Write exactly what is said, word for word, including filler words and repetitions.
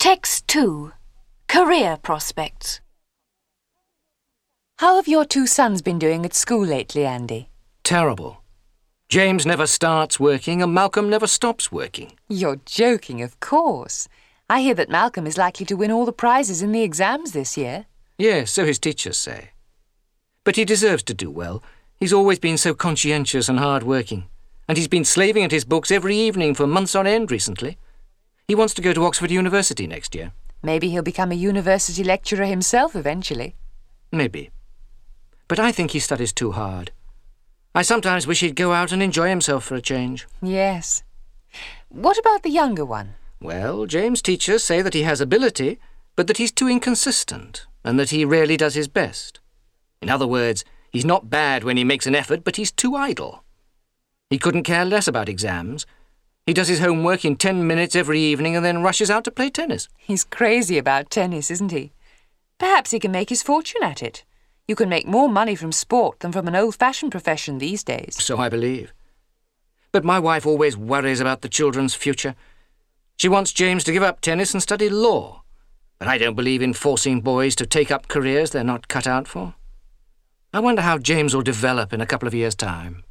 Text two. Career prospects. How have your two sons been doing at school lately, Andy? Terrible. James never starts working and Malcolm never stops working. You're joking, of course. I hear that Malcolm is likely to win all the prizes in the exams this year. Yes, so his teachers say. But he deserves to do well. He's always been so conscientious and hard-working. And he's been slaving at his books every evening for months on end recently. He wants to go to Oxford University next year. Maybe he'll become a university lecturer himself eventually. Maybe. But I think he studies too hard. I sometimes wish he'd go out and enjoy himself for a change. Yes. What about the younger one? Well, James' teachers say that he has ability, but that he's too inconsistent, and that he rarely does his best. In other words, he's not bad when he makes an effort, but he's too idle. He couldn't care less about exams. He does his homework in ten minutes every evening and then rushes out to play tennis. He's crazy about tennis, isn't he? Perhaps he can make his fortune at it. You can make more money from sport than from an old-fashioned profession these days. So I believe. But my wife always worries about the children's future. She wants James to give up tennis and study law. But I don't believe in forcing boys to take up careers they're not cut out for. I wonder how James will develop in a couple of years' time.